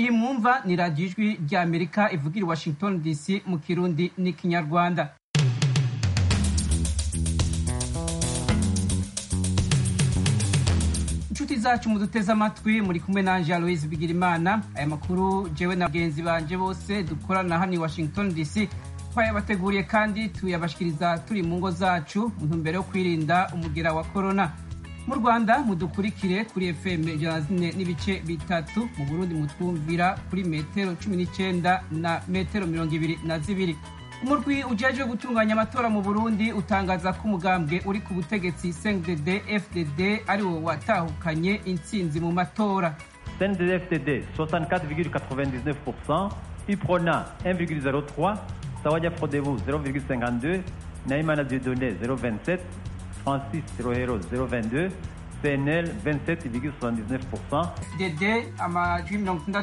iyi mwumva ni radiyo ijwi rya Amerika ivugira i Washington DC mu Kirundi n'Ikinyarwanda. Inshuti zacu muduteze amatwi, muri kumwe nanje Aloise Bigirimana. Aya makuru jewe na bagenzi banje bose dukorana hano i Washington DC twayabateguriye kandi tuyabashikiriza turi mu ngo zacu mu ntumbero yo kwirinda umugera wa corona. Mu Rwanda mudukurikire kuri FM 4.3, mu Burundi mutwumvira kuri metero 19 na metero 22. Umurwi ujejwe gutunganya amatora mu Burundi utangaza ko umugambwe uri ku butegetsi CNDD FDD ari wo watahukanye intsinzi mu matora. CNDD FDD 64,99%, UPRONA 1,03%, Sawanya Frodebu 0,52%, Naïmana Dieudonné 0,27%, Francis Rohero 0,22%, PNL 27,79%. FDD amajwi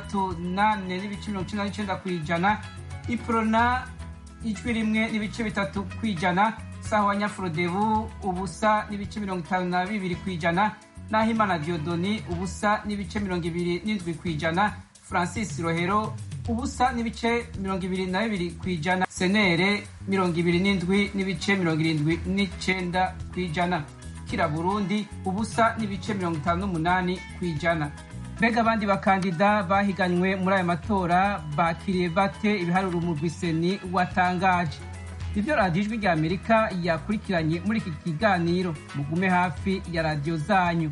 68.99 kw'ijana, UPRONA ijwi rimwe n'ibice 3 kw'ijana, Sawanya Frodebu ubusa n'ibice 52 kw'ijana, Nahimana Dieudonné ubusa n'ibice 27 kw'ijana, Francis Rohero ubusa n'ibice 22 kw'ijana, Senere 27 n'ibice 79 kw'ijana, Kira Burundi ubusa n'ibice 58 kw'ijana. Mbega abandi bakandida bahiganywe muri aya matora bakiriye bate ibiharuro umurwi seni watangaje? Ivyo radiyo ijwi rya Amerika yakurikiranye muri iki kiganiro. Mugume hafi ya radiyo zanyu.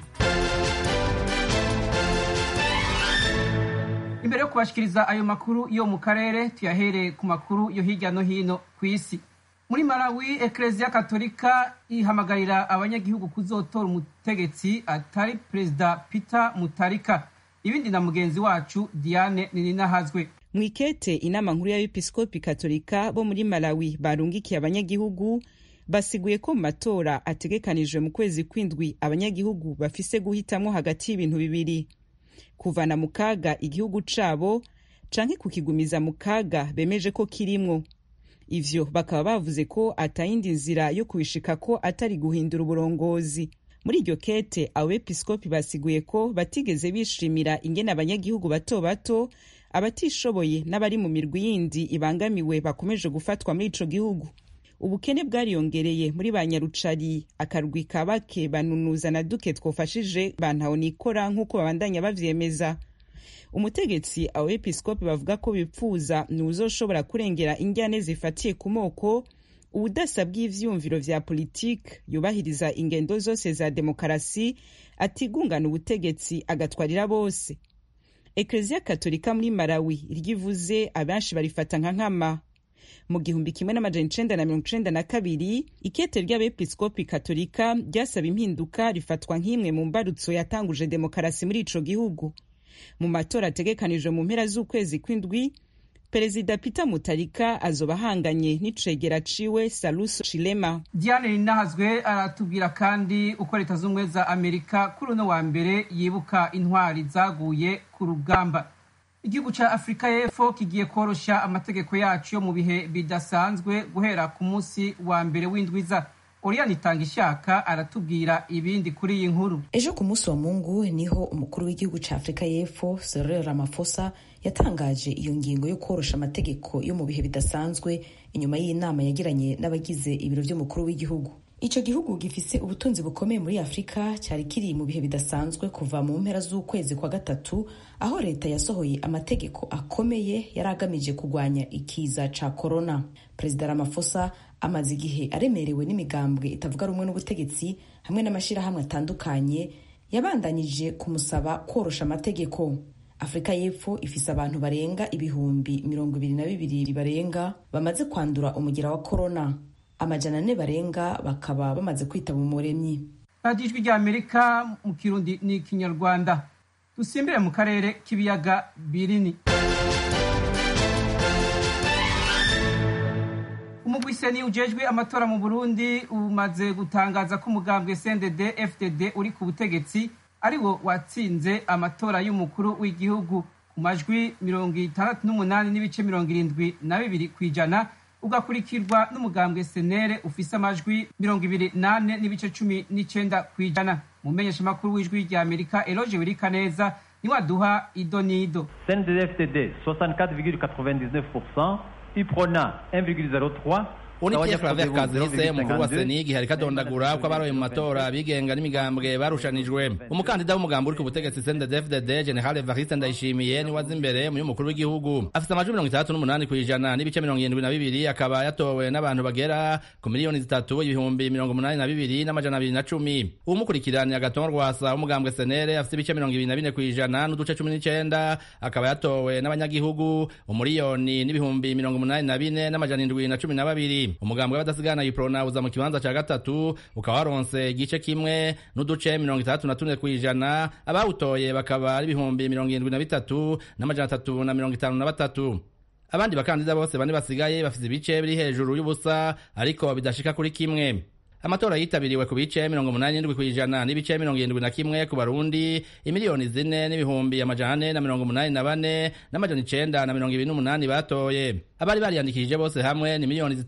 Imbere yo kubashikiriza ayo makuru yo mu karere, tuyahere ku makuru yo hirya no hino kw'isi. Muri Malawi, Eklezia Katolika ihamagarira abanyagihugu kuzotora umutegetsi atari Perezida Peter Mutharika. Ibindi na mugenzi wacu Diane Nininahazwe. Mwikete inama nkuru y'abepiskopi Katolika bo muri Malawi barungikiye abanyagihugu basiguye ko mu matora ategekanijwe mu kwezi kw'indwi abanyagihugu bafise guhitamwo hagati y'ibintu bibiri: kuvana mu kaga igihugu cabo canke kukigumiza mu kaga bemeje ko kirimwo. Ivyo bakaba bavuze ko atayindi nzira yo kubishika ko atari guhindura uburongozi. Muri iryo kete abepiskopi basiguye ko batigeze bishimira ingene abanyagihugu bato bato, abatishoboye n'abari mu mirwi yindi ibangamiwe bakomeje gufatwa muri ico gihugu. Ubukene bwariyongereye muri ba Nyarucari, akarwi kabake banunuza na duke twofashije bantaho nikora nk'uko babandanya bavyemeza. Umutegetsi abepiskopi bavuga ko bipfuza n'uzoshobora kurengera injyane zifatiye ku moko, ubudasa bw'ivyumviro vya politike, yubahiriza ingendo zose za demokarasi, atigungana ubutegetsi agatwarira bose. Eklezia Katolika muri Malawi iryivuze abenshi barifata nka nkama. Mu 1992 ikete ry'abepiskopi Katolika ryasaba impinduka rifatwa nk'imwe mu mbarutso yatanguje demokarasi muri ico gihugu. Mu matora ategekanijwe mu mpera z'ukwezi kw'indwi, Perezida Peter Mutharika azoba ahanganye n'icegera ciwe Saluso Chilema. Diane Ninahazwe aratubwira kandi uko Leta z'Ubumwe za Amerika kuri uno wa mbere yibuka intwari zaguye ku rugamba. Igihugu ca Afrika y'Epfo kigiye korosha amategeko yacu yo mu bihe bidasanzwe guhera ku munsi wa mbere w'indwiza. Oriane Itangishaka aratubwira ibindi kuri iyi nkuru. Ejo ku munsi wa Mungu niho umukuru w'igihugu ca Afrika y'Epfo Cyril Ramaphosa yatangaje iyo ngingo yo korosha amategeko yo mu bihe bidasanzwe inyuma y'inama yagiranye n'abagize ibiro vy'umukuru w'igihugu. Ico gihugu gifise ubutunzi bukomeye muri Afrika cyari kiri mu bihe bidasanzwe kuva mu mpera z'ukwezi kwa gatatu, aho leta yasohoye amategeko akomeye yaragamije kugwanya ikiza ca corona. Perezida Ramaphosa amaze igihe aremerewe n'imigambwe itavuga rumwe n'ubutegetsi hamwe n'amashirahamwe atandukanye yabandanyije kumusaba korosha amategeko. Afrika y'Epfo ifise abantu barenga ibihumbi 22 barenga bamaze kwandura umugira wa corona. 400 barenga bakaba bamaze kwitaba umuremyi. Radiyo ijwi rya Amerika mu Kirundi n'Ikinyarwanda. Dusimbire mu karere k'ibiyaga binini. Umugwi seni ujejwe amatora mu Burundi umaze gutangaza ko umugambwe CNDD FDD uri ku butegetsi ari wo watsinze amatora y'umukuru w'igihugu ku majwi 68.72 kw'ijana, ugakurikirwa n'umugambwe Senere ufise amajwi 28.19 kw'ijana. Mumenyesha makuru w'ijwi rya Amerika Eloge Wirikaneza niwe aduha idonido. CNDD-FDD 64,99%, UPRONA 1,03%. Unitie Claver Kazise umukuru wa Seni gihari kadondagura ko abaroye mu matora bigenga n'imigambwe barushanijwe. Umukandida w'umugambi uri ku butegetsi CNDD-FDD General Evariste Ndayishimiye ni wazi imbere mu y'umukuru w'igihugu. Afite amajwi 38% n'ibice 72 akaba yatowe n'abantu bagera ku miliyoni 3,082,210. Umukurikirana Agathon Rwasa w'umugambwe Senere afite ibice 24% n'uduce 19 akaba yatowe n'abanyagihugu umuriyoni n'ibihumbi 84,712. Umugambwe w'abadasigana UPRONA uza mu kibanza ca gatatu ukaba waronse igice kimwe n'uduce 34% abawutoye bakaba ari ibihumbi 73,353. Abandi bakandida bose bane basigaye bafite ibice biri hejuru y'ubusa ariko bidashika kuri kimwe. Amatora yitabiriwe ku bice 87% n'ibice 71 ku Barundi, imiliyoni 4,484,928 batoye. Abari bariyandikishije bose hamwe ni miliyoni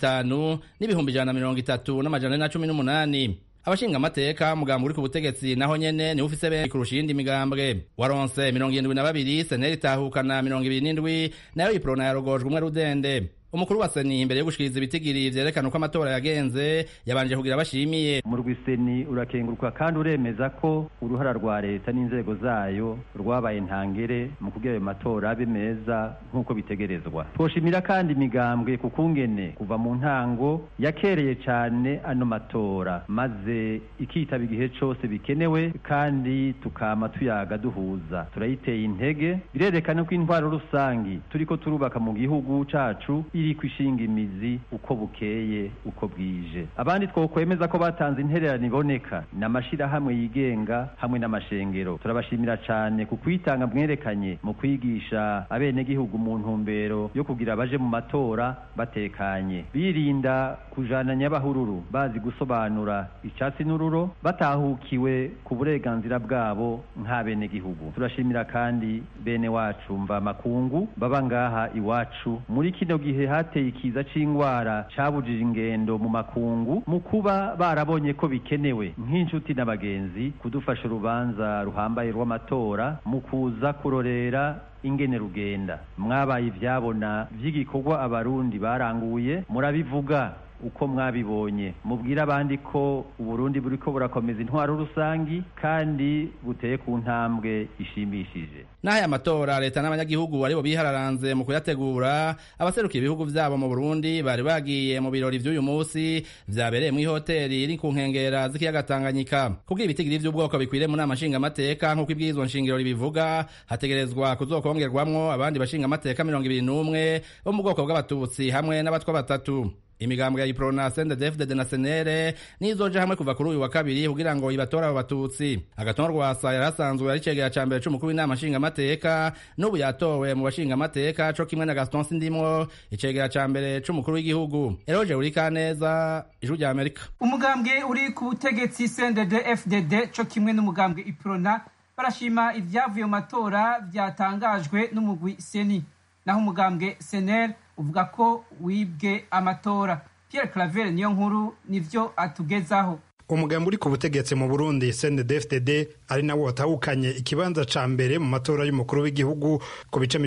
5,130,118. Abashinga amateka mugambo uri ku butegetsi naho nyene ni ufise benshi kurusha iyindi migambwe. Waronse 72, Seneri tahukana 27, nayo UPRONA yarogojwe umwe rudende. Umukuru wa Seni imbere yo gushikiriza ibitigiri vyerekana uko amatora yagenze yabanje kugira bashimiye. Umurwi Seni urakenguruka kandi uremeza ko uruhara rwa leta n'inzego zayo rwabaye ntangere mu kugira ayo matora abe meza nk'uko bitegerezwa. Twoshimira kandi imigambwe kukungene kuva mu ntango yakereye cane ano matora maze ikitaba igihe cose bikenewe kandi tukama tuyaga duhuza. Turayiteye intege birerekana ko intwaro rusangi turiko turubaka mu gihugu cacu iri kwishinga imizi uko bukeye uko bwije. Abandi twokwemeza ko batanze intererano iboneka n'amashirahamwe yigenga hamwe n'amashengero. Turabashimira cane ku kwitanga mwerekanye mu kwigisha abene gihugu mu ntumbero yo kugira baje mu matora batekanye, birinda kujana nyabahururu, bazi gusobanura icatsi n'ururo, batahukiwe ku burenganzira bwabo nk'abene gihugu. Turashimira kandi bene wacu mva makungu baba ngaha iwacu muri kino gihe hateye ikiza c'ingwara cabujije ingendo mu makungu, mu kuba barabonye ko bikenewe nk'inshuti n'abagenzi kudufasha urubanza ruhambaye rw'amatora mu kuza kurorera ingene rugenda. Mwabaye ivyabona vy'igikorwa abarundi baranguye, murabivuga uko mwabibonye, mubwira abandi ko Uburundi buriko burakomeza intwaro rusangi kandi buteye ku ntambwe ishimishije. N'aya matora leta n'abanyagihugu aribo bihararanze mu kuyategura. Abaserukiye ibihugu vyabo mu Burundi bari bagiye mu birori vy'uyu musi vyabereye mu hoteli iri ku nkengera z'ikiyaga Tanganyika. Kugira ibitigiri vy'ubwoko bikwire mu nama nshinga amateka nk'uko ibwirizwa nshingiro ribivuga, hategerezwa kuzokongerwamwo abandi bashinga amateka 21 bo mu bwoko bw'abatutsi hamwe n'abatwa 3. Imigambwe ya UPRONA, CNDD-FDD na Senere nizoja hamwe kuva kuri uyu wa kabiri kugira ngo ibatora abo batutsi. Agathon Rwasa yarasanzwe ari cegera ca mbere c'umukuru w'inama nshinga amateka, n'ubu yatowe mu bashinga amateka co kimwe na Gaston Sindimwo icegera ca mbere c'umukuru w'igihugu. Eroje Urikaneza, Ijwi rya Amerika. Umugambwe uri ku butegetsi CNDD-FDD co kimwe n'umugambwe UPRONA barashima ivyavuye mu matora vyatangajwe n'umugwi Seni. Naho umugambwe Senere uvuga ko wibwe amatora. Pierre Claver niyo nkuru nivyo atugezaho. Umugambi uri ku butegetsi mu Burundi CNDD-FDD ari nawo watahukanye ikibanza ca mbere mu matora y'umukuru w'igihugu ku bice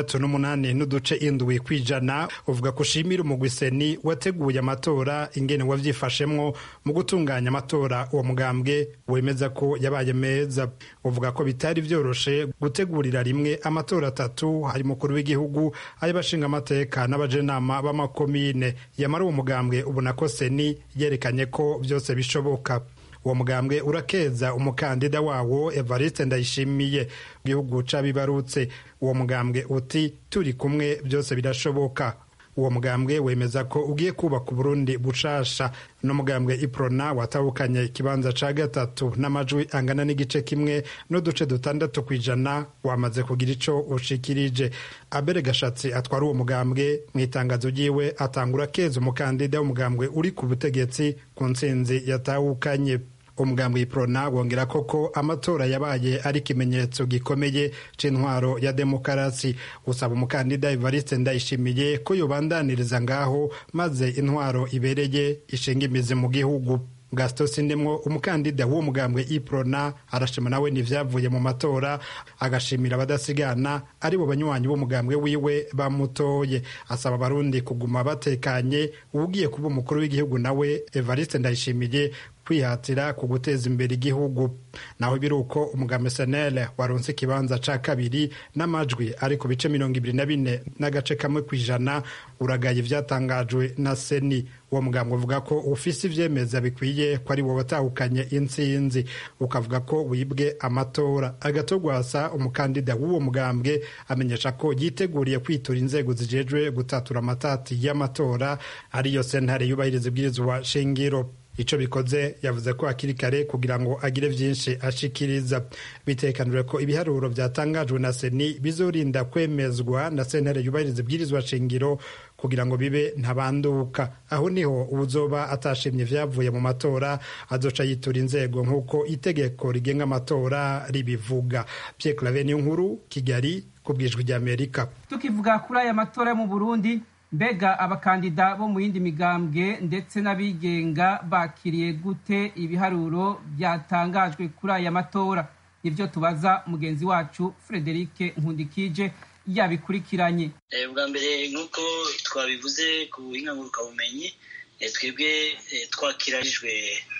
68 n'uduce 7 kwijana. Uvuga ko shimira umugwi Seni wateguye amatora ingene wavyifashemwo mu gutunganya amatora. Uwo mugambwe wemeza ko yabaye meza. Uvuga ko bitari vyoroshe gutegurira rimwe amatora 3 hari mukuru w'igihugu, ay'abashinga amateka n'abajenama b'amakomine. Yamara uwo mugambwe ubona ko Seni yerekanye ko vyose bishoboka. Uwo mugambwe urakeza umukandida wawo Evariste Ndayishimiye gihugu cabibarutse. Uwo mugambwe uti turi kumwe byose birashoboka. Uwo mugambwe wemeza ko ugiye kubaka Burundi bushasha. No mugambwe UPRONA watahukanye ikibanza ca gatatu n'amajwi angana n'igice kimwe n'uduce 6 kwijana wamaze kugira ico ushikirije. Abere Gashatsi atwara uwo mugambwe mwitangazo ryiwe atangura keza umukandida w'umugambwe uri ku butegetsi ku ntsinzi yatahukanye. Umugambwe UPRONA wongera koko amatora yabaye ari kimenyetso gikomeye c'intwaro ya demokarasi. Usaba umukandida Evariste Ndayishimiye ko yobandaniriza ngaho maze intwaro ibereye ishinga imizi mu gihugu. Gaston Sindemwo umukandida w'uwo mugambwe iprona arashima nawe n'ivyavuye mu matora agashimira abadasigana ari bo banywanyi b'umugambwe wiwe bamutoye asaba abarundi kuguma batekanye ugiye kuba umukuru w'igihugu nawe Evariste Ndayishimiye kwihatira ku guteza imbere igihugu. Naho biruko umugambwe SNL waronse ikibanza ca kabiri n'amajwi ari ku bice 24 n'agace kamwe kwijana uragaye ivyatangajwe na Seni. Uwo mugambwe uvuga ko ufise ivyemeza bikwiye ko ari wo watahukanye intsinzi, ukavuga ko wibwe amatora. Agatogwasa umukandida w'uwo mugambwe amenyesha ko yiteguriye kwitura inzego zijejwe gutatura amatati y'amatora ariyo sentare yubahiriza ibwirizwa shingiro. Ico bikoze yavuze ko akiri kare kugira ngo agire vyinshi ashikiriza. Bitekanijwe ko ibiharuro vyatangajwe na Seni bizorinda kwemezwa na sentare yubahiriza ibwirizwa shingiro kugira ngo bibe ntabanduka. Aho niho uzoba atashimye vyavuye mu matora azoca yitura inzego nk'uko itegeko rigenga amatora ribivuga. Pierre Claver Niyonkuru, Kigali, kubwijwi rya Amerika. Tukivuga kuri aya matora mu Burundi, mbega abakandida bo mu yindi migambwe ndetse n'abigenga bakiriye gute ibiharuro byatangajwe kuri aya matora? Nivyo tubaza mugenzi wacu Frederic Nkundikije yabikurikiranye. Bwa mbere nk'uko twabivuze ku buhinga ngurukanabumenyi, twebwe twakirijwe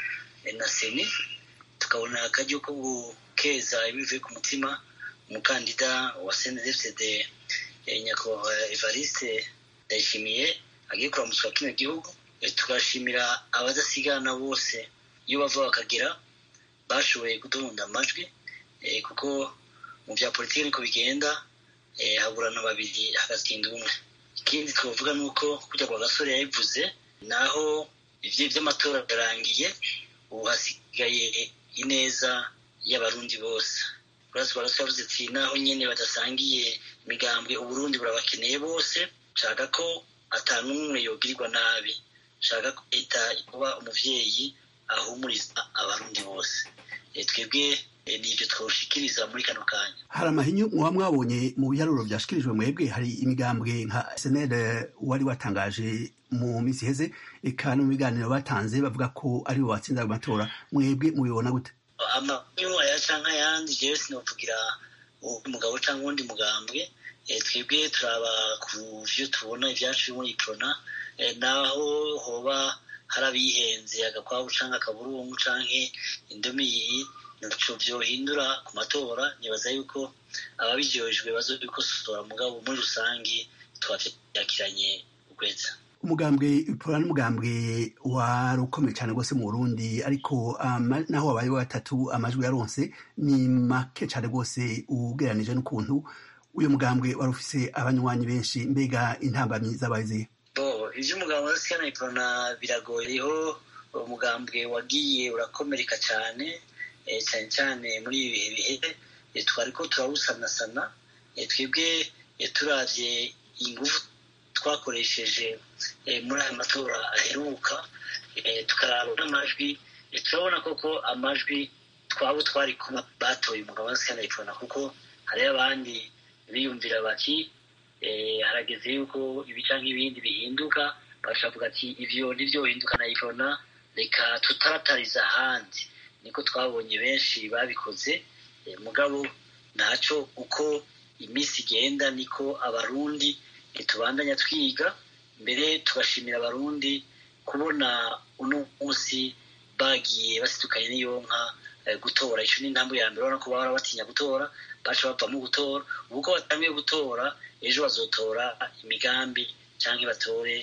na Seni tukabona akaryo ko gukeza ibivuye ku mutima umukandida wa CNDD-FDD nyakubahwa Evariste Ndayishimiye agiye kuramutswa kino gihugu. Tugashimira abadasigana bose iyo bava bakagera bashoboye kudunda amajwi, kuko mu bya politiki niko bigenda, haburana babiri hagatsinda umwe. Ikindi twavuga nuko kujya kwa Gasore yabivuze, naho ivyo by'amatora yarangiye ubu hasigaye ineza y'abarundi bose. Uraswa yavuze ati naho nyene badasangiye imigambwe Uburundi burabakeneye bose, shaka ko atanumwe yogirirwa nabi, shaka ko leta kuba umuvyeyi ahumuriza abarundi bose. Twebwe nivyo twoshikiriza muri kano kanya. Hari amahinyu muba mwabonye mu biharuro vyashikirijwe mwebwe? Hari imigambwe nka SNL wari watangaje mu minsi iheze, eka no mu biganiro batanze bavuga ko ari bo batsinda amatora, mwebwe mubibona gute? Amahinyu aya canke ayandi jewe sinovugira umugabo canke uwundi mugambwe. Twebwe turaba ku vyo tubona ivyacu muri iprona, naho hoba harabihenze agakwabu canke akaburungu canke indomi naco vyohindura ku matora. Nibaza yuko ababijejwe bazobikosora, mugabo muri rusangi twavyakiranye ukweza. Umugambwe iprona n'umugambwe wari ukomeye cyane rwose mu Burundi, ariko naho wabaye wa gatatu amajwi yaronse ni make cyane rwose ugereranije n'ukuntu uyu mugambwe wari ufise abanywanyi benshi. Mbega intambamyi zabaye ivyo umugambwe wa iprona biragoyeho. Umugambwe wagiye urakomereka cyane cyane muri ibi bihe twariko turawusanasana. Twebwe turavye ingufu twakoresheje muri aya matora aheruka, tukaraba n'amajwi, turabona koko amajwi twabo twari kuma batoye umugambwe wa iprona, kuko hari abandi biyumvira bati harageze yuko ibi canke ibindi bihinduka, bashavuga ati ivyo nivyo hinduka na iprona, reka tutaratariza ahandi. Niko twabonye benshi babikoze, mugabo naco uko imisi igenda niko abarundi tubandanya twiga. Mbere tugashimira abarundi kubona uno munsi bagiye basidukanye n'iyonka gutora. Ico ni intambwe ya mbere, urabona ko bahora batinya gutora, baca bavamo gutora. Ubu ko batangiye gutora, ejo bazotora imigambi canke batore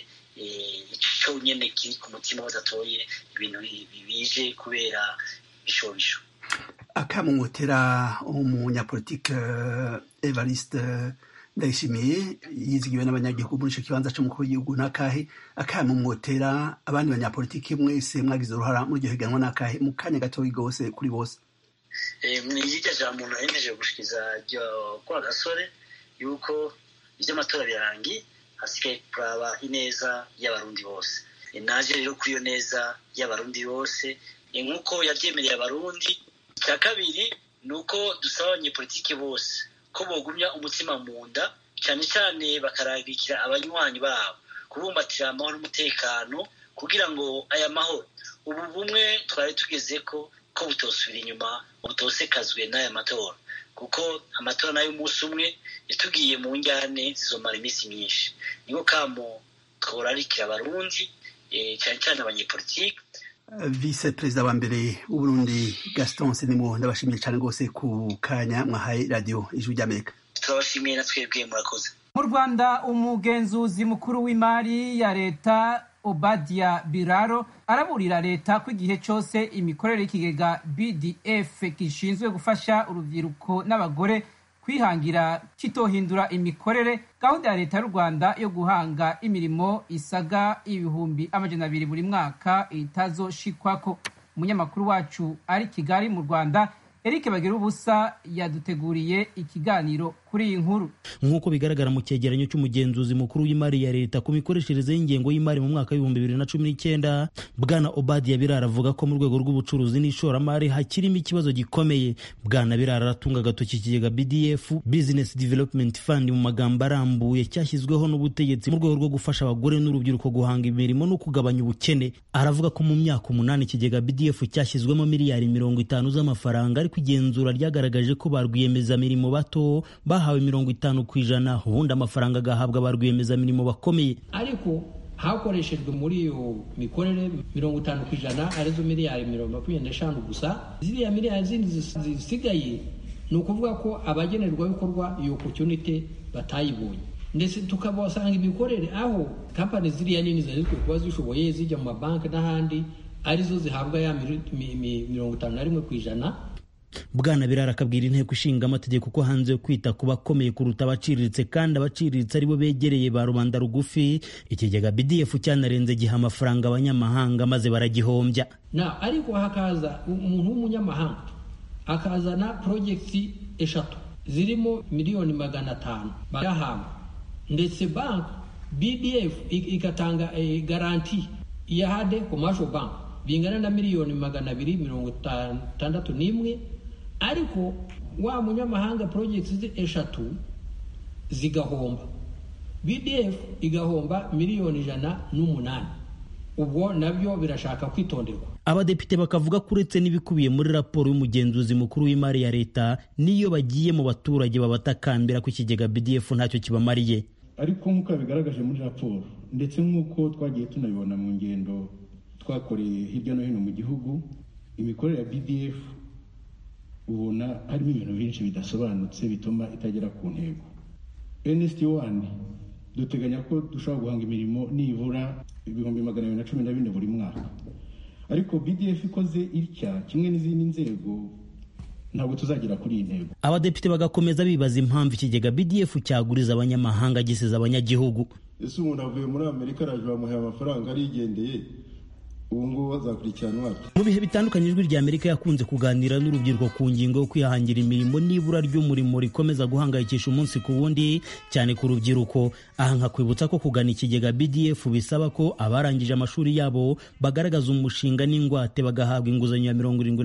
ico nyene kiri ku mutima, badatoye ibintu bije kubera bishobisho. Akamumotera umunyapolitike Evariste Ndayishimiye yizigiwe n'abanyagihugu muri ico kibanza c'umukuru w'igihugu n'akahe? Akamumotera abandi banyapolitike mwese mwagize uruhara muri iryo higanwa n'akahe? Mu kanya gatoyi gose kuri bose. Mwirya jambo nahemeje gushikiza kwa Gasore yuko ivy'amatora birangi, hasigaye kuraba ineza y'abarundi bose. Naje rero kuri iyo neza y'abarundi bose, nk'uko yavyemereye abarundi. Icya kabiri nuko dusaba abanyepolitike bose ko bogumya umutima mu nda, cyane cyane bakaragikira abanywanyi babo kubumbatira amahoro n'umutekano, kugira ngo aya mahoro ubu bumwe twari tugeze ko butosubira inyuma butosekazwe n'aya matora, kuko amatora nayo umunsi umwe yatugiye mu njyane zizomara iminsi myinshi. niyo kamo tworarikira abarundi cyane cyane abanyepolitike. Vice Perezida wa mbere w'Uburundi Gaston Sindimwo, ndabashimiye cyane rwose ku kanya mwahaye radio Ijwi ry'Amerika. Turabashimiye na twebwe, murakoze. Mu Rwanda umugenzuzi mukuru w'imari ya leta Obadia Biraro araburira leta ko igihe cyose imikorere y'ikigega BDF gishinzwe gufasha urubyiruko n'abagore kwihangira kitohindura imikorere. Gahunda ya leta y'u Rwanda yo guhanga imirimo isaga 200,000 buri mwaka itazoshikwako. Umunyamakuru wacu ari Kigali mu Rwanda Eric Bagirubusa yaduteguriye ikiganiro kuri iyi nkuru. Nk'uko bigaragara mu cyegeranyo cy'umugenzuzi mukuru w'imari ya leta ku mikoreshereze y'ingengo y'imari mu mwaka w'ibihumbi 2019, Bwana Obadia Biraro avuga ko mu rwego rw'ubucuruzi n'ishoramari hakirimo ikibazo gikomeye. Bwana Biraro aratunga agatoki ikigega BDF, Business Development Fund mu magambo arambuye, cyashyizweho n'ubutegetsi mu rwego rwo gufasha abagore n'urubyiruko guhanga imirimo no kugabanya ubukene. Aravuga ko mu myaka 8 ikigega BDF cyashyizwemo miliyari 50 z'amafaranga, ariko igenzura ryagaragaje ko ba rwiyemezamirimo bato bahawe 50%, ubundi amafaranga agahabwa ba rwiyemezamirimo bakomeye. Ariko hakoreshejwe muri iyo mikorere 50% arizo miliyari 25 gusa. Ziriya miliyari zindi zisigaye ni ukuvuga ko abagenerwa bikorwa iyo opportunity batayibonye, ndetse tukabasanga imikorere aho company ziriya nini zazikwiye kuba zishoboye zijya mu mabanki n'ahandi arizo zihabwa ya 51%. Bwana Biraro akabwira inteko ishinga amategeko ko hanze yo kwita ku bakomeye kuruta abaciriritse, kandi abaciriritse aribo begereye ba rubanda rugufi, ikigega BDF cyanarenze giha amafaranga abanyamahanga maze baragihombya. Ariko hakaza umuntu w'umunyamahanga akazana projects 3 zirimo miliyoni 500 bayahabwa, ndetse bank BDF ikatanga garanti ya hade commercial bank bingana na miliyoni 261, ariko wa munyamahanga projects 3 zigahomba, BDF igahomba miliyoni 108. Ubwo nabyo birashaka kwitonderwa. Abadepite bakavuga ko uretse n'ibikubiye muri raporo y'umugenzuzi mukuru w'imari ya leta, niyo bagiye mu baturage babatakambira ku kigega BDF ntacyo kibamariye. Ariko nk'uko bigaragaje muri raporo, ndetse nk'uko twagiye tunabibona mu ngendo twakoreye hirya no hino mu gihugu, imikorere ya BDF ubona harimo ibintu byinshi bidasobanutse bituma itagera ku ntego. NST1 duteganya ko dushobora guhanga imirimo nibura 214 buri mwaka, ariko BDF ikoze itya kimwe n'izindi nzego ntabwo tuzagera kuri iyi ntego. Abadepite bagakomeza bibaza impamvu ikigega BDF cyaguriza abanyamahanga gisize abanyagihugu. Ese umuntu avuye muri Amerika araje bamuhaye amafaranga arigendeye, ubu ngubu bazakurikiranwa. Mu bihe bitandukanye Ijwi ry'Amerika yakunze kuganira n'urubyiruko ku ngingo yo kwihangira imirimo n'ibura ry'umurimo rikomeza guhangayikisha umunsi ku wundi, cyane ku rubyiruko. Aha nkakwibutsa ko kugana ikigega BDF bisaba ko abarangije amashuri yabo bagaragaza umushinga n'ingwate bagahabwa inguzanyo ya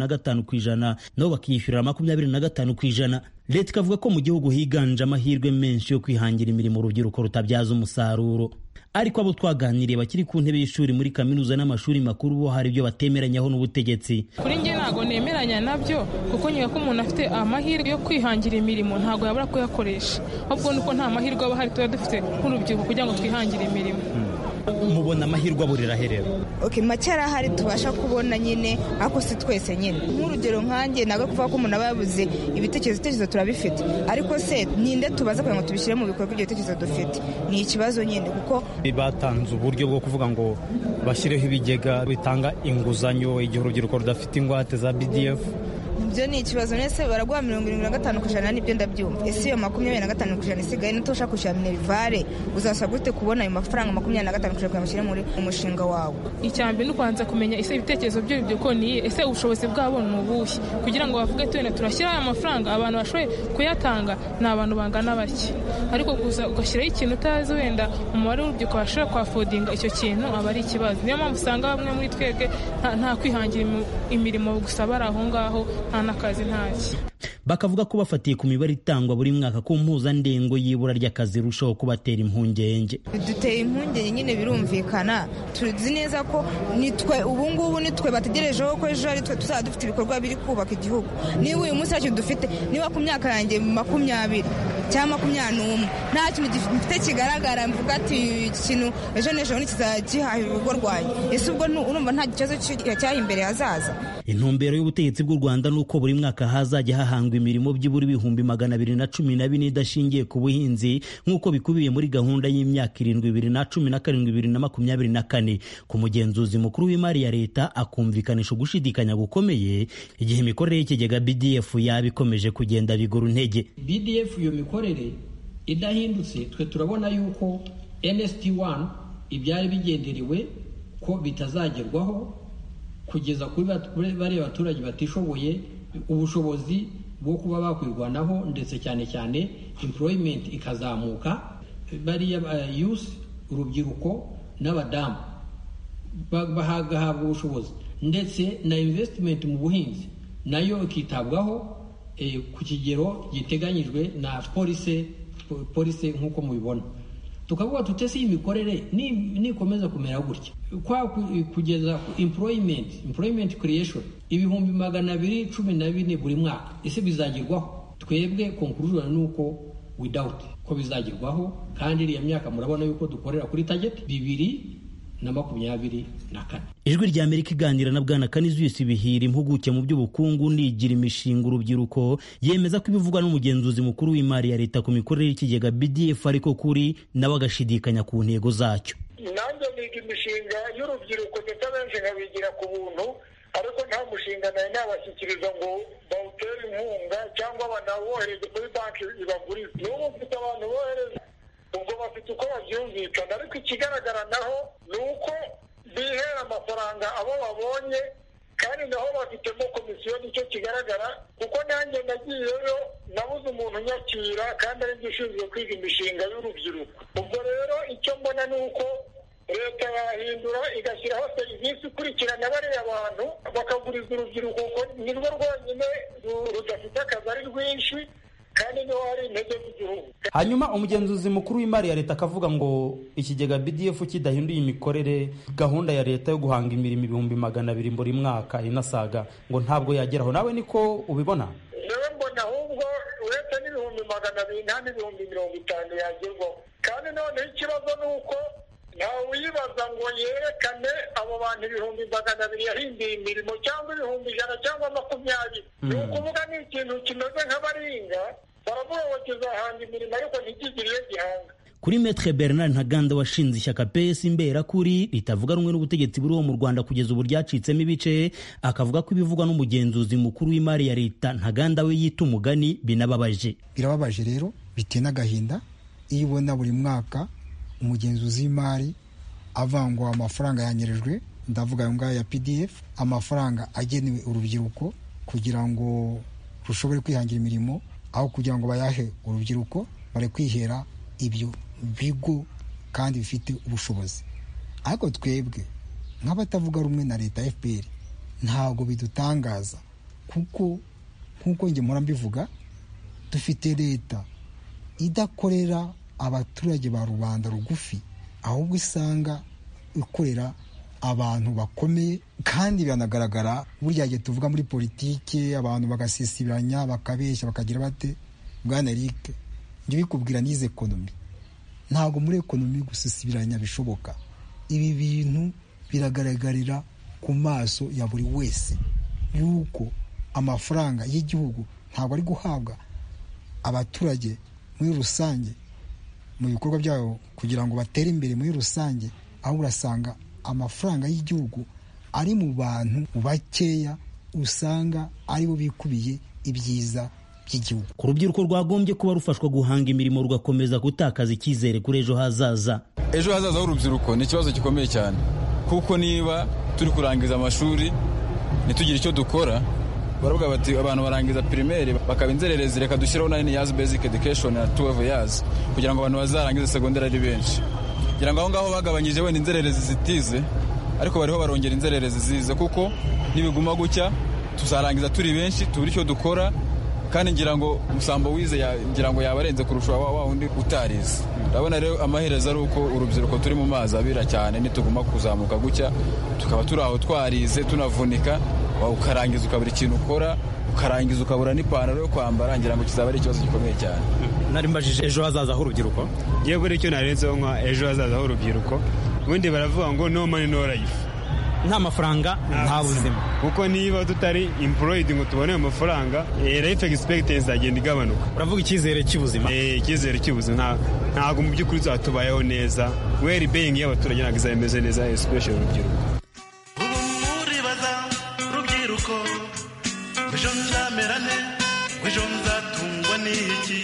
75%, nabo bakiyishyurira 25%. Leta ikavuga ko mu gihugu higanje amahirwe menshi yo kwihangira imirimo urubyiruko rutabyaza umusaruro. Ariko abo twaganiriye bakiri ku ntebe y'ishuri muri kaminuza n'amashuri makuru bo hari ibyo batemeranyaho n'ubutegetsi. Kuri njye ntago nemeranya nabyo, kuko nyuma ko umuntu afite amahirwe yo kwihangira imirimo ntago yabura kuyakoresha, ahubwo nuko nta mahirwe aba hari tuba dufite nk'urubyiruko kugira ngo twihangire imirimo. Mubona amahirwe aburira herero? Macyara hari tubasha kubona nyine, ako si twese nyine. Nk'urugero nkanjye naga kuvuga ko umuntu ababuze ibitekerezo turabifite, ariko se ninde tubaza kugira ngo tubishyire mu bikorwa ibyo bitekerezo dufite? Ni ikibazo nyine, kuko batanze uburyo bwo kuvuga ngo bashyireho ibigega bitanga inguzanyo igihe urubyiruko rudafite ingwate za BDF. Ibyo ni ikibazo. Nese baraguha 75% n'ibyo ndabyumva. Ese iyo 25% isigaye nitosha kwishyura minerivare, uzasaba gute kubona ayo mafaranga 25% kuyamushyira muri umushinga wawe? Icyambi no kwanza kumenya ese ibitekerezo byo ibyo ni ese ubushobozi bwabo ni ubuhe, kugira ngo bavuge twene turashyira aya mafaranga abantu bashoboye kuyatanga ni abantu bangana bake. Ariko gusa ugashyiraho ikintu utazi wenda umubare w'urubyiruko bashobora kwafodinga icyo kintu aba ari ikibazo. Niyo mpamvu usanga bamwe muri twebwe nta kwihangira imirimo gusa bari aho ngaho, nta n'akazi ntaki. bakavuga ko bafatiye ku mibare itangwa buri mwaka ku mpuzandengo y'ibura ry'akazi irushaho kubatera impungenge. Duteye impungenge nyine, birumvikana, tuzi neza ko nitwe ubungubu nitwe bategerejeho ko ejo ari twe tuzaba dufite ibikorwa biri kubaka igihugu. Niba uyu munsi ntacyo dufite, niba ku myaka yanjye 20 cyangwa 21 nta kintu gifite kigaragara mvuga ati ikintu ejo n'ejo kizagihaha urugo rwanjye, ese ubwo urumva nta kibazo cyaha imbere hazaza. Intumbero y'ubutegetsi bw'u Rwanda ni uko buri mwaka hazajya hahangwa imirimo by'ibura 212 idashingiye ku buhinzi nk'uko bikubiye muri gahunda y'imyaka 2017-2024. Ku mugenzuzi mukuru w'imari ya leta akumvikanisha ugushidikanya gukomeye igihe imikorere y'ikigega BDF yaba ikomeje kugenda bigura intege. BDF iyo mikorere idahindutse, twe turabona yuko NST1 ibyari bigenderewe ko bitazagerwaho kugeza kuri bari abaturage batishoboye ubushobozi bwo kuba bakwirwanaho, ndetse cyane cyane employment ikazamuka, bari youth, urubyiruko n'abadamu bagahabwa ubushobozi, ndetse na investment mu buhinzi nayo ikitabwaho ku kigero giteganyijwe na police nk'uko mubibona. Tukavuga tutese iyi mikorere nikomeza kumera gutya kugeza employment creation 214 buri mwaka, ese bizagerwaho? Twebwe conclusion nuko without ko bizagerwaho, kandi iriya myaka murabona yuko dukorera kuri target 2024. Ijwi rya Amerika iganira na Bwana Canisius Bihira, impuguke mu by'ubukungu nigira imishinga urubyiruko, yemeza ko ibivugwa n'umugenzuzi mukuru w'imari ya leta ku mikorere y'ikigega BDF ariko kuri nawe agashidikanya ku ntego zacyo. Nanjye niga imishinga y'urubyiruko ndetse abenshi nkabigira ku buntu, ariko nta mushinga nayo nabashyikiriza ngo bawutere inkunga cyangwa banawohereze kuri banki ibagurize. N'ubu mfite abantu bohereza, ubwo bafite uko babyumvikana, ariko ikigaragara naho ni uko bihera amafaranga abo babonye, kandi naho bafitemo komisiyo. Nicyo kigaragara, kuko nanjye nagiyeyo nabuze umuntu unyakira, kandi ari byo ushinzwe kwiga imishinga y'urubyiruko. Ubwo rero icyo mbona ni uko leta yahindura igashyiraho serivisi ikurikirana bariya abantu, bakaguriza urubyiruko, kuko nirwo rwonyine rudafite akazi ari rwinshi, kandi niho hari intege z'igihugu. Hanyuma umugenzuzi mukuru w'imari ya leta akavuga ngo ikigega BDF kidahinduye imikorere, gahunda ya leta yo guhanga imirimo 200 buri mwaka inasaga ngo ntabwo yageraho. Nawe niko ubibona? Newe mbona ahubwo uretse n'200 nta n'50 yagerwaho, kandi noneho ikibazo ni uko ntawe uyibaza ngo yerekane abo bantu 200 yahinduye imirimo, cyangwa 100 cyangwa 20. Ni ukuvuga ni ikintu kimeze nk'abaringa, baravuga ngo kizahanga imirimo ariko ntikigiriye gihanga. Kuri Maître Bernard Ntaganda washinze ishyaka PS Imberakuri ritavuga rumwe n'ubutegetsi buriho mu Rwanda kugeza ubu ryacitsemo ibice, akavuga ko ibivugwa n'umugenzuzi mukuru w'imari ya leta Ntaganda we yita umugani binababaje. Birababaje rero, biteye n'agahinda iyo ubona buri mwaka umugenzuzi w'imari avangwa amafaranga yanyerejwe, ndavuga ayo ngayo ya PDF, amafaranga agenewe urubyiruko kugira ngo rushobore kwihangira imirimo, aho kugira ngo bayahe urubyiruko bare kwihera ibyo bigo kandi bifite ubushobozi. Ariko twebwe nk'abatavuga rumwe na leta FPR ntabwo bidutangaza, kuko nkuko njye mpora mbivuga, dufite leta idakorera abaturage ba rubanda rugufi, ahubwo isanga ikorera abantu bakomeye. Kandi biranagaragara burya gihe tuvuga muri politike abantu bagasisibiranya, bakabeshya, bakagira bate. Bwana Eric, njye bikubwira nize ekonomi, ntabwo muri ekonomi gusisibiranya bishoboka. Ibi bintu biragaragarira ku maso ya buri wese yuko amafaranga y'igihugu ntabwo ari guhabwa abaturage muri rusange mu bikorwa byabo kugira ngo batere imbere muri rusange, aho urasanga amafaranga y'igihugu ari mu bantu bakeya, usanga aribo bikubiye ibyiza by'igihugu. Ku rubyiruko rwagombye kuba rufashwa guhanga imirimo rugakomeza gutakaza icyizere kuri ejo hazaza. Ejo hazaza h'urubyiruko ni ikibazo gikomeye cyane, kuko niba turi kurangiza amashuri ntitugire icyo dukora, baravuga bati abantu barangiza primaire bakaba inzererezi, reka dushyiraho 9 years basic education na 12 years kugira ngo abantu bazarangize secondary ari benshi. Kugira ngo aho ngaho bagabanyije wenda inzererezi zitize, ariko bariho barongera inzererezi zize, kuko nibiguma gucya tuzarangiza turi benshi, turi icyo dukora, kandi ngira ngo Musambo wize ngira ngo yabarenze kurusha wa wundi utarize. Ndabona rero amaherezo ari uko urubyiruko turi mu mazi abira cyane, nituguma kuzamuka gutya tukaba turi aho twarize tunavunika, ukarangiza ukabura ikintu ukora, ukarangiza ukabura n'ipantaro yo kwambara, ngira ngo kizaba ari ikibazo gikomeye cyane. Nari mbajije ejo hazaza h'urubyiruko, ngiye buri cyo narenzeho nka ejo hazaza h'urubyiruko, ubundi baravuga ngo no money no life, nta mafaranga nta buzima, kuko niba tutari employed ngo tubone amafaranga life expectancy agenda igabanuka. Uravuga icyizere cy'ubuzima? Icyizere cy'ubuzima ntabwo mu by'ukuri zatubayeho neza, well being y'abaturage ntabwo izameze neza, especially urubyiruko. Ubu muribaza rubyiruko, ejo nzamera nte, ejo nzatungwa n'iki?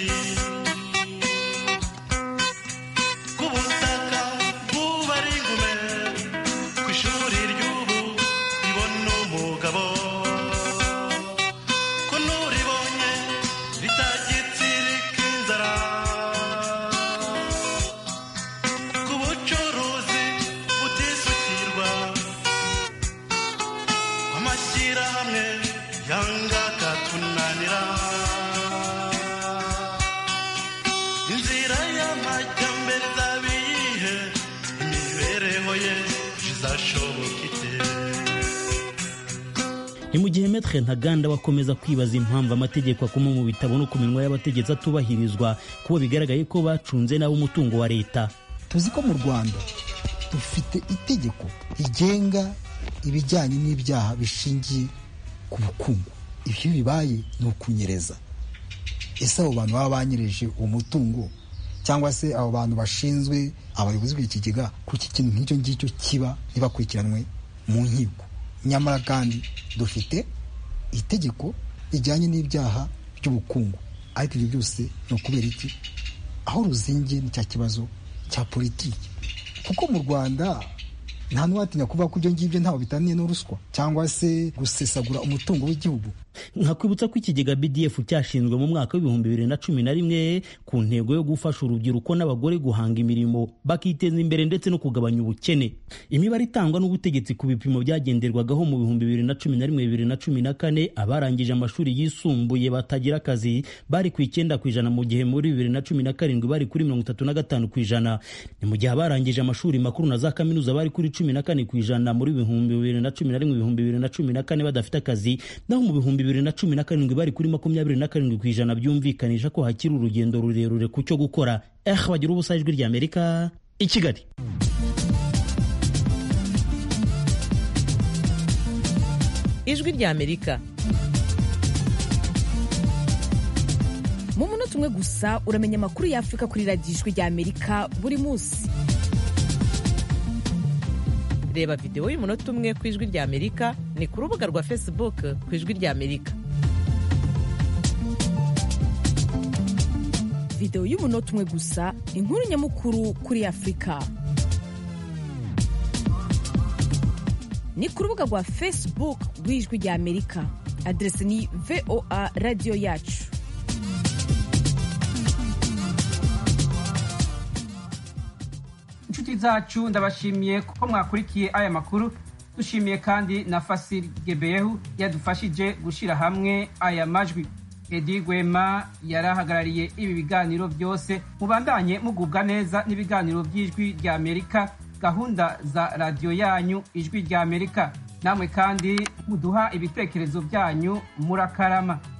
Kubutaka bubari ingume, ku ishuri ry'ubu ribona umugabo, ko nuribonye ritagitsirika inzara, ku bucuruzi butisukirwa, amashyirahamwe yanga akatunanira, inzira y'amajyambere izaba iyihe, imibereho ye izashoboka ite? Ni mu gihe Maître Ntaganda bakomeza kwibaza impamvu amategeko akoma mu bitabo no ku minwa y'abategetsi atubahirizwa, kuba bigaragaye ko bacunze nabo umutungo wa leta. Tuzi ko mu Rwanda dufite itegeko rigenga ibijyanye n'ibyaha bishingiye ku bukungu. Ibyo bibaye ni ukunyereza. Ese abo bantu baba banyereje uwo mutungo, cyangwa se abo bantu bashinzwe abayobozi b'ikigega, kuko ikintu nk'icyo ngicyo kiba ntibakurikiranwe mu nkiko? Nyamara kandi dufite itegeko rijyanye n'ibyaha by'ubukungu, ariko ibyo byose ni ukubera iki? Aho ruzingiye ni cya kibazo cya politiki, kuko mu Rwanda nta n'uwatinya kuvuga ko ibyo ngibyo ntaho bitaniye n'uruswa cyangwa se gusesagura umutungo w'igihugu. Nkakwibutsa ko ikigega BDF cyashinzwe mu mwaka w'ibihumbi 2011 ku ntego yo gufasha urubyiruko n'abagore guhanga imirimo bakiteza imbere ndetse no kugabanya ubukene. Imibare itangwa n'ubutegetsi ku bipimo byagenderwagaho mu bihumbi 2011-2014 abarangije amashuri yisumbuye batagira akazi bari ku 9% mu gihe muri 2017 bari kuri 35%. Ni mu gihe abarangije amashuri makuru na za kaminuza bari kuri 14% muri 2011-2014 badafite akazi, naho mu bihumbi 2017 bari kuri 27% byumvikanisha ko hakiri urugendo rurerure ku cyo gukora. Bagira ubusa, Ijwi ry'Amerika i Kigali. Ijwi ry'Amerika, mu munota umwe gusa uramenya amakuru y'Afurika kuri radiyo Ijwi ry'Amerika buri munsi. Reba video y'umunota umwe ku Ijwi ry'Amerika ni ku rubuga rwa Facebook ku Ijwi ry'Amerika. Video y'umunota umwe gusa, inkuru nyamukuru kuri Afurika. Ni ku rubuga rwa Facebook rw'Ijwi ry'Amerika. Adresi ni VOA Radio Yacu. Inshuti zacu ndabashimiye kuko mwakurikiye aya makuru. Dushimiye kandi na Fasil Gebeyehu yadufashije gushira hamwe aya majwi. Edi Gwema yarahagarariye ibi biganiro byose. Mubandanye mugubwa neza n'ibiganiro by'Ijwi ry'Amerika, gahunda za radio yanyu Ijwi ry'Amerika. Namwe kandi muduha ibitekerezo byanyu, murakarama.